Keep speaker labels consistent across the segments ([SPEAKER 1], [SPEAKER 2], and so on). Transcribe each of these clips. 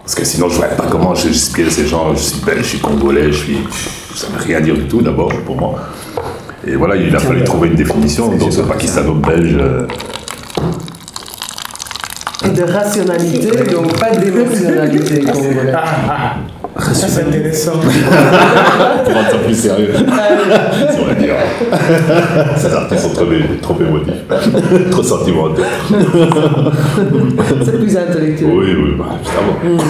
[SPEAKER 1] Parce que sinon, je ne voyais pas comment j'expliquais à ces gens, je suis belge, je suis congolais, ça ne veut rien dire du tout d'abord pour moi. Et voilà, il a fallu trouver une définition, donc c'est pakistano-belge.
[SPEAKER 2] De rationalité, donc pas d'émotionnalité congolais.
[SPEAKER 3] Ça c'est intéressant.
[SPEAKER 1] Pour rendre ça plus sérieux. On va dire. Ces artistes sont trop émotifs, trop sentimentaux.
[SPEAKER 2] C'est plus intellectuel.
[SPEAKER 1] Oui, évidemment.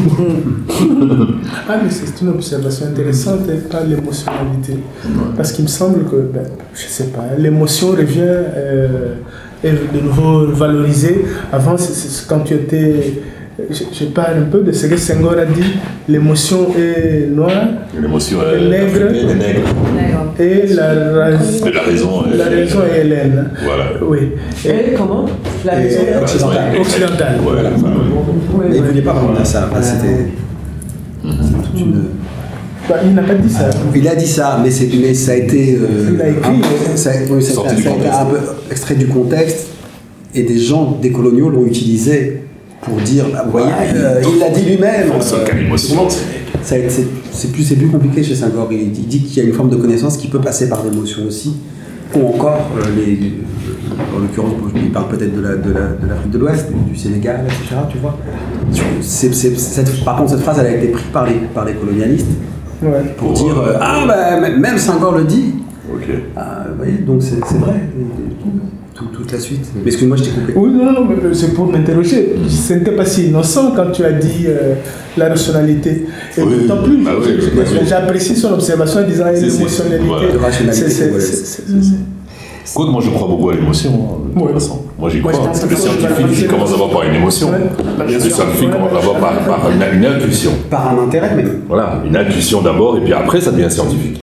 [SPEAKER 3] Mais c'est une observation intéressante, pas l'émotionnalité. Parce qu'il me semble que, je ne sais pas, l'émotion revient est de nouveau valorisée. Avant, c'est quand tu étais... Je parle un peu de ce que Senghor a dit, l'émotion est noire,
[SPEAKER 1] L'émotion
[SPEAKER 3] est nègre, et la raison est hélène.
[SPEAKER 1] Voilà.
[SPEAKER 3] Oui.
[SPEAKER 2] Et comment la raison
[SPEAKER 3] occidentale.
[SPEAKER 1] Voilà.
[SPEAKER 4] Mais il ne voulait pas rendre ça. Enfin, c'était toute une...
[SPEAKER 3] Il n'a pas dit ça.
[SPEAKER 4] Il a dit ça, mais ça a été...
[SPEAKER 3] il a écrit.
[SPEAKER 4] Ça a été un peu extrait du contexte, et des gens décoloniaux l'ont utilisé pour dire, vous voyez, il l'a dit lui-même. C'est plus compliqué chez Senghor. Il dit qu'il y a une forme de connaissance qui peut passer par l'émotion aussi, ou encore, en l'occurrence, il parle peut-être de l'Afrique de l'Ouest, du Sénégal, etc. Tu vois. Par contre, cette phrase, elle a été prise par les colonialistes pour dire, même Senghor le dit.
[SPEAKER 1] Ok.
[SPEAKER 4] Vous voyez, donc c'est vrai. Toute la suite. Mais excuse-moi, je t'ai coupé.
[SPEAKER 3] Oui, non, mais c'est pour m'interroger. Ce n'était pas si innocent quand tu as dit la rationalité. Et d'autant plus, j'apprécie son observation en disant l'émotionnalité.
[SPEAKER 1] Voilà.
[SPEAKER 4] Rationalité,
[SPEAKER 1] moi je crois beaucoup à l'émotion. De toute façon. Moi j'y crois. Le scientifique commence d'abord par une émotion. Le scientifique commence d'abord par une intuition.
[SPEAKER 4] Par un intérêt, mais.
[SPEAKER 1] Voilà, une intuition d'abord, et puis après ça devient scientifique.